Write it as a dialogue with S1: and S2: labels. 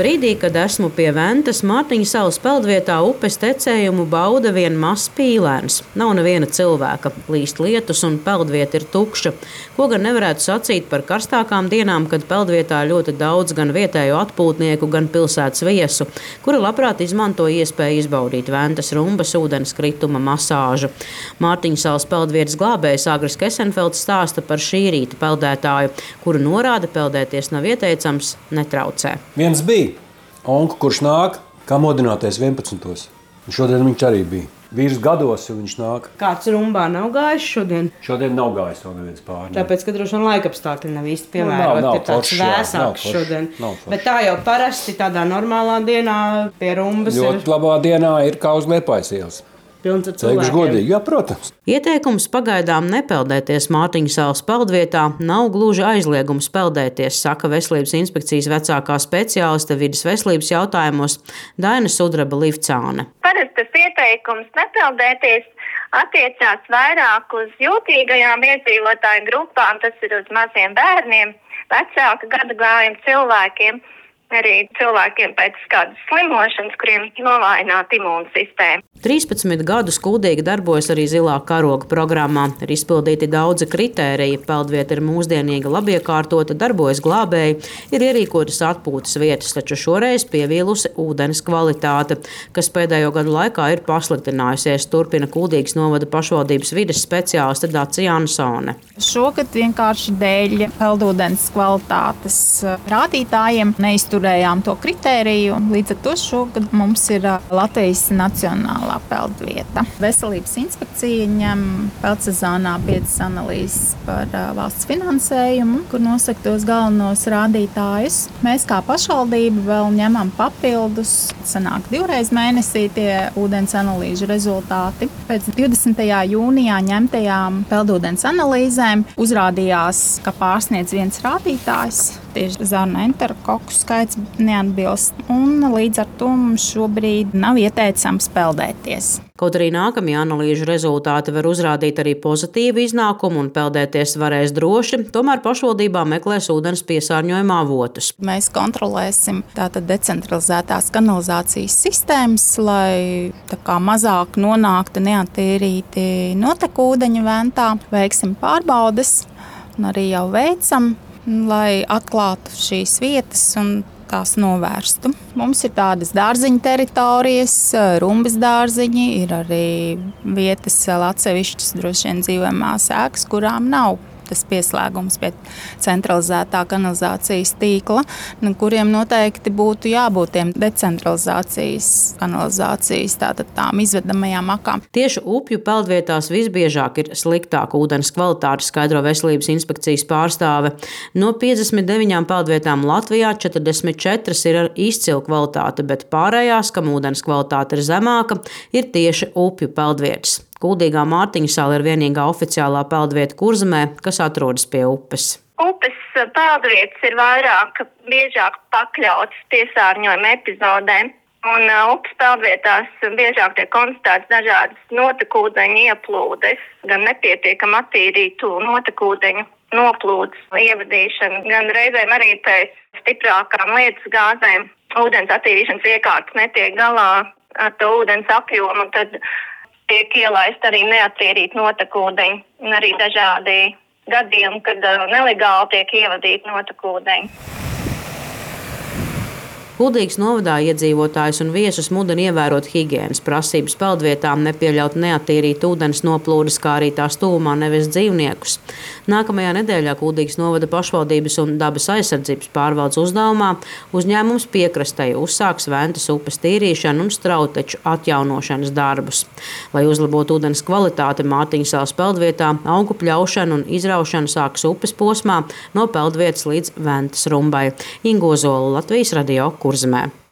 S1: Brīdī, kad esmu pie Ventas, Mārtiņa salas peldvietā upes tecējumu bauda vien mazs pīlēns. Nav neviena cilvēka, līst lietus un peldvieta ir tukša. Ko gan nevarētu sacīt par karstākām dienām, kad peldvietā ļoti daudz gan vietējo atpūtnieku, gan pilsētas viesu, kuri labprāt izmanto iespēju izbaudīt Ventas rumbas ūdens krituma masāžu. Mārtiņa salas peldvietas glābējs Agris Kesenfelds stāsta par šī rīta peldētāju, kuru norāda peldēties nav ieteicams, netraucē.
S2: Viens bija onku, kurš nāk, kā modināties 11. Šodien viņš arī bija. Vīrs gados, jo viņš nāk.
S1: Kāds rumbā nav gājis šodien?
S2: Šodien nav gājis vēl neviens pārņem.
S1: Tāpēc, ka droši vien laikapstākļi nav īsti piemēroti, ir tāds vēsāks šodien. Bet tā jau parasti tādā normālā dienā pie rumbas
S2: ļoti labā dienā ir kā uz Liepājas ielas.
S1: Pilns ar
S2: cilvēkiem. Godīgi, jā, protams.
S1: Ieteikums pagaidām nepeldēties Mārtiņa salas peldvietā nav gluži aizliegums peldēties, saka Veselības inspekcijas vecākā speciāliste vides veselības jautājumos Daina Sudraba-Livcāne.
S3: Parasti tas ieteikums nepeldēties attiecās vairāk uz jūtīgajām iedzīvotāju grupām, tas ir uz maziem bērniem, vecāka gadagājuma cilvēkiem, arī cilvēkiem pēc kādas slimošanas, kuriem novājināta imūnsistēma.
S1: 13 gadus kuldīgi darbojas arī Zilā karoga programmā. Ir izpildīti daudzi kritēriji. Peldvieta ir mūsdienīga, labiekārtota, darbojas glābēji, ir ierīkotas atpūtas vietas, taču šoreiz pievīlusi ūdens kvalitāte, kas pēdējo gadu laikā ir pasliktinājusies, turpina Kuldīgas novada pašvaldības vides speciāliste Dacija Ansone.
S4: Šogad vienkārši dēļ peldūdens kvalitātes rādītājiem neizturējām to kritēriju, un līdz ar to šogad mums ir Latvijas nacionālā peldvieta. Veselības inspekcija ņem peldsezonā 5 analīzes par valsts finansējumu, kur nosaka tos galvenos rādītājus. Mēs kā pašvaldība vēl ņemam papildus, sanāk 2 reizes mēnesī tie ūdens analīžu rezultāti. Pēc 20. jūnijā ņemtajām peldūdens analīzēm uzrādījās, ka pārsniedz viens rādītājs. Tieši zarnu enterokoku skaits neatbilst, un līdz ar to mums šobrīd nav ieteicams peldēties.
S1: Kaut arī nākamie analīžu rezultāti var uzrādīt arī pozitīvu iznākumu un peldēties varēs droši, tomēr pašvaldībā meklēs ūdens piesārņojuma avotus.
S4: Mēs kontrolēsim tātad decentralizētās kanalizācijas sistēmas, lai tā kā mazāk nonāktu neattīrīti notekūdeņi Ventā. Veiksim pārbaudes un arī jau veicam, lai atklātu šīs vietas un tās novērstu. Mums ir tādas dārziņu teritorijas, rumbas dārziņi, ir arī vietas vēl atsevišķas droši vien dzīvojamās ēkas, kurām nav tas pieslēgums pie centralizētā kanalizācijas tīkla, kuriem noteikti būtu jābūt tiem decentralizācijas kanalizācijas, tātad tām izvedamajām akām.
S1: Tieši upju peldvietās visbiežāk ir sliktāka ūdens kvalitāte, skaidro Veselības inspekcijas pārstāve. No 59 peldvietām Latvijā 44 ir ar izcilu kvalitāti, bet pārējās, kam ūdens kvalitāte ir zemāka, ir tieši upju peldvietas. Kuldīgā Mārtiņa sala ir vienīgā oficiālā peldvieta Kurzemē, kas atrodas pie upes.
S3: Upes peldvietas ir biežāk pakļautas piesārņojuma epizodēm, un upes peldvietās biežāk tiek konstatēts dažādas notekūdeņu ieplūdes, gan nepietiekami attīrītu notekūdeņu noplūdes ievadīšana, gan reizēm arī pēc stiprākām lietus gāzēm ūdens attīrīšanas iekārtas netiek galā ar to ūdens apjomu, un tad tiek ielaist arī neattīrīt notekūdeņi, un arī dažādi gadījumi, kad nelegāli tiek ievadīti notekūdeņi.
S1: Kuldīgas novadā iedzīvotājus un viesus mudina ievērot higienas prasības peldvietām, nepieļaut neattīrīt ūdens noplūdes, kā arī tās tuvumā nevest dzīvniekus. Nākamajā nedēļā Kuldīgas novada pašvaldības un dabas aizsardzības pārvaldes uzdevumā uzņēmums Piekrastei uzsāks Ventas upes tīrīšanu un strauteču atjaunošanas darbus. Lai uzlabotu ūdens kvalitāti, Mārtiņa salas peldvietā augu pļaušana un izraušana sākas upes posmā no peldvietas līdz Ventas rumbai. Inga Ozola, Latvijas radio Kurzemē.